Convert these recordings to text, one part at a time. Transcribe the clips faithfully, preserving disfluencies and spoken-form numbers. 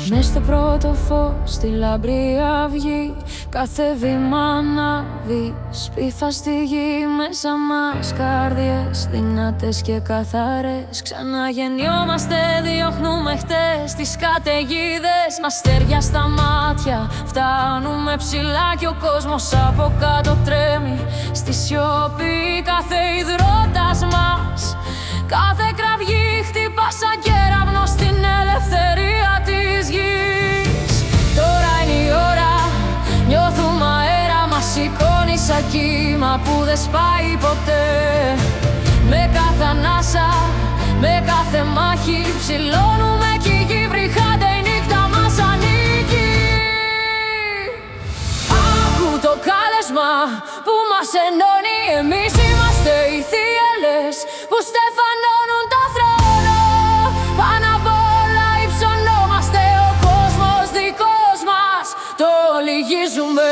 Μες στο πρώτο φως, στη λαμπρή αυγή, κάθε βήμα ανάβει, σπίθα στη γη. Μέσα μας καρδιές δυνατές και καθαρές, ξαναγεννιόμαστε, διώχνουμε χτες τις καταιγίδες. Μας αστέρια στα μάτια, φτάνουμε ψηλά κι ο κόσμος από κάτω τρέμει. Στη σιωπή κάθε υδρότας μας, κάθε κραυγή χτυπά σαν κέραυνο στην ελευθερία της γης. Τώρα είναι η ώρα, νιώθουμε αέρα, μας σηκώνει σαν κύμα που δεν σπάει ποτέ. Με κάθε ανάσα, με κάθε μάχη ψηλώνουμε κι η γη βρυχάται, η νύχτα μας ανήκει. Άκου το κάλεσμα που μας ενώνει, εμείς είμαστε οι θύελες που στεφανώνουν το θρόνο. Πάνω απ' όλα υψωνόμαστε, ο κόσμος δικός μας, το λυγίζουμε.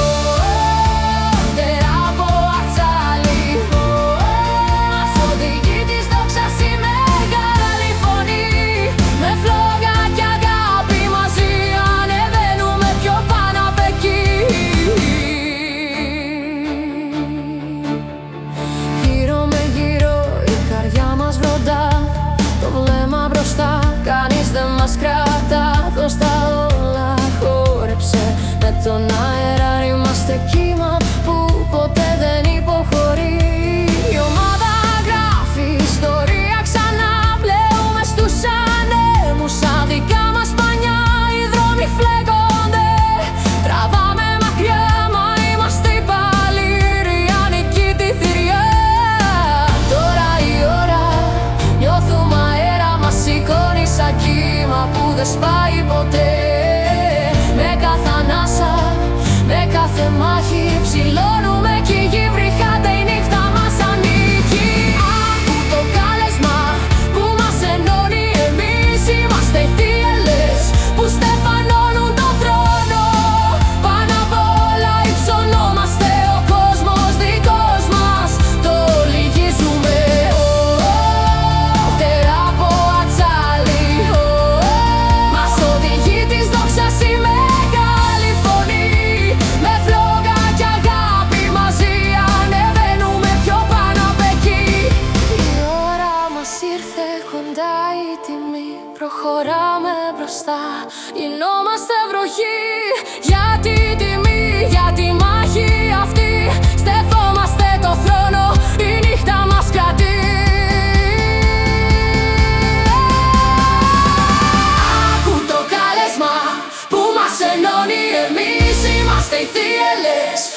Κανείς δεν μας κρατά, δώσ' τα όλα, χόρεψε. Με τον αέρα είμαστε κύμα που ποτέ δεν υποχωρεί. Η ομάδα γράφει ιστορία ξανά, πλέουμε στους ανέμους. Σαν δικά μας πανιά οι δρόμοι φλέγονται, τραβάμε μακριά, μα είμαστε οι παλιριανικοί τη θηριά. Τώρα η ώρα, νιώθουμε αέρα, μας σηκώνει σαν κύμα που δεν σπάει ποτέ. Με κάθε ανάσα, με κάθε μάχη ψηλώνουμε κι η γη βρυχάται, η νύχτα μας ανήκει. Άκου το κάλεσμα που μας ενώνει, εμείς είμαστε οι θύελες που στεφανώνουν το θρόνο. Πάνω απ' όλα υψωνόμαστε, ο κόσμος δικός μας, το λυγίζουμε. Φτερά από ατσάλι, μας οδηγεί της δόξας η μεγάλη φωνή. Με φλόγα κι αγάπη μαζί ανεβαίνουμε πιο πάνω απ' εκεί. Η ώρα μας ήρθε κοντά, η τιμή, προχωράμε μπροστά, γινόμαστε βροχή. Για τη τιμή, για τη μάχη αυτή, στεφόμαστε το θρόνο, η νύχτα μας κρατεί. Άκου το κάλεσμα που μας ενώνει, εμείς είμαστε οι θύελες